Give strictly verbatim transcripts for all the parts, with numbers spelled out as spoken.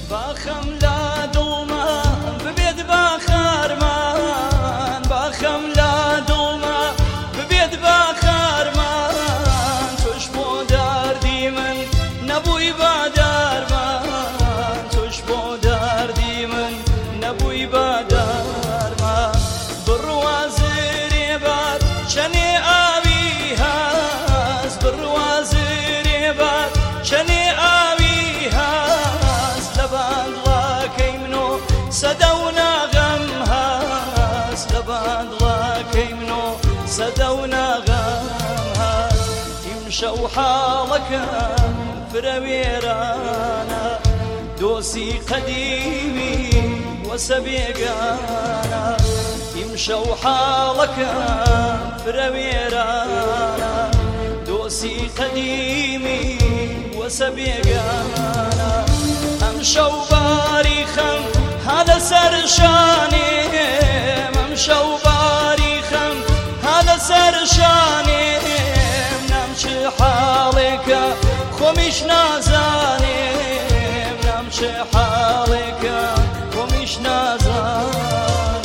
باخم لا دڵما ببێت با خارمان باخم لا دڵما ببێت با خارمان تۆش بۆ داردی من نەبووی با دارمان تۆش بۆ داردی من نەبووی با دارمان بڕوا زرێ بار چەنێ ئاوی هاز بڕوا زرێ بار چەنێ ئاوی هاز لە باندڵاکەی منۆ سەدە و ناغەم هاز لە باندڵاکەی منۆ سەدە و ناغەم هاز ئیمشەو حاڵەکەم فرە وێرانە دۆسی قەدیمی وەسە بێگانە ئیمشەو حاڵەکەم فرە وێرانە دۆسی قەدیمی وەسە بێگانە ئەمشەو باریخەم ها لەسەر شانێم ئەمشەو باریخەم ها لەسەر شانێم نام چ حاڵێکە خۆمیش نازانێم نام چ حاڵێکە خۆمیش نازانێم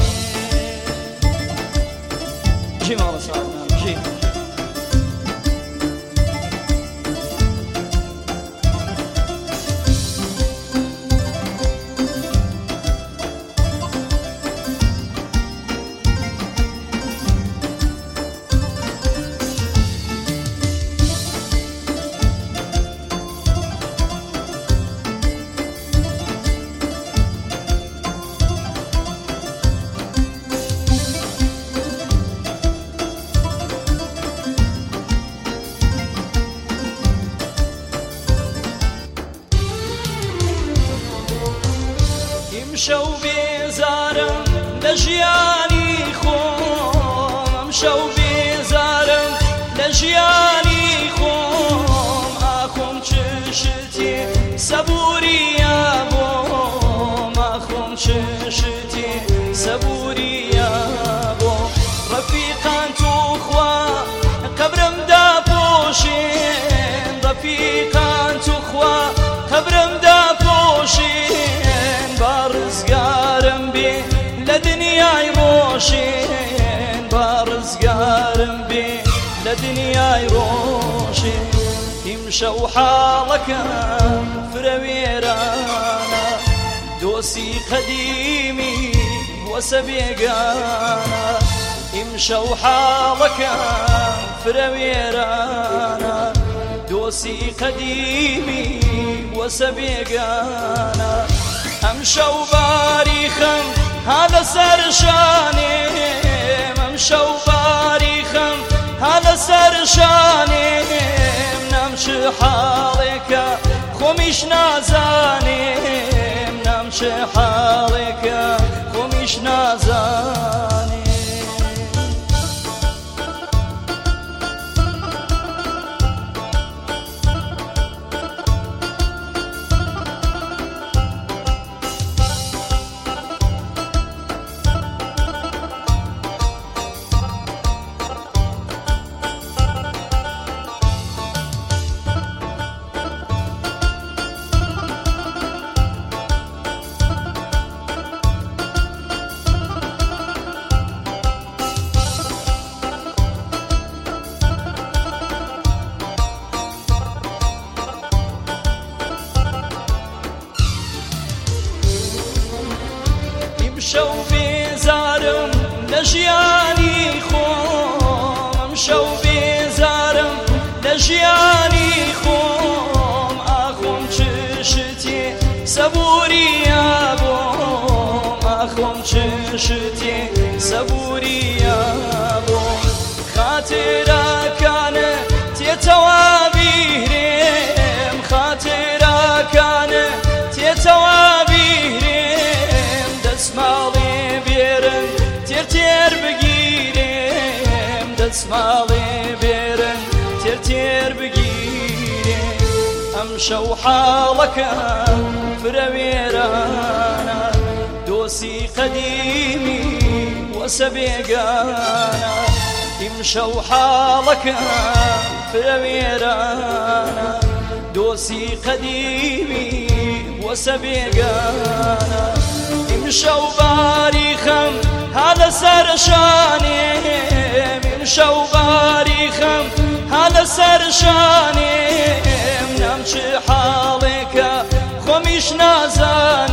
ژی ماڵە ساڵنام ژی ئەمشەو بێزارم لە ژیانی خۆم ئەمشەو بێزارم لە ژیانی خۆم ئاخۆم چ شتێ سەبووریە بۆم ئاخۆم چ شتێ سەبووریە بۆ ڕەفیقان توخوا قەبرم داپۆشێن ڕەفیقان توخوا قەبرم داپۆشێن با ڕزگارم بێ لە دنیای ڕۆژێن با ڕزگارم بێ لە دنیای ڕۆژێن ئیمشەو حاڵەکەم فرە وێرانە دۆسی قەدیمی وەسە بێگانە ئیمشەو حاڵەکەم فرە وێرانە دۆسی قەدیمی وەسە بێگانە ئەمشەو باریخەم ها لەسەر شانێم ئەمشەو باریخەم ها لەسەر شانێم نام چ حاڵێکە خۆمیش نازانێم نام چ حاڵێکە خۆمیش نازانێم ئەمشەو بێزارم لە ژیانی خۆم ئەمشەو بێزارم لە ژیانی خۆم ئاخۆم چ شتێ سەبووریە بۆم ئاخۆم چ شتێ سەبووریە بۆم خاترەکانە تێتەوە بیرێم خاترەکانە تێتەوە بیرێم دەسماڵێ بێرن تێر تێر بگیرێم دەسماڵێ بێرن تێر تێر بگیرێم ئەمشەو حاڵەکەم فرە وێرانە دۆسی قەدیمی وەسە بێگانە ئیمشەو حاڵەکەم فرە وێرانە دۆسی قەدیمی بۆسە بێگانە ئیمشەو باریخەم هەلە سەرشانێم ئیمشەو باریخەم هەلە سەرشانێم نام چ حاڵێکە خۆمیش نازانم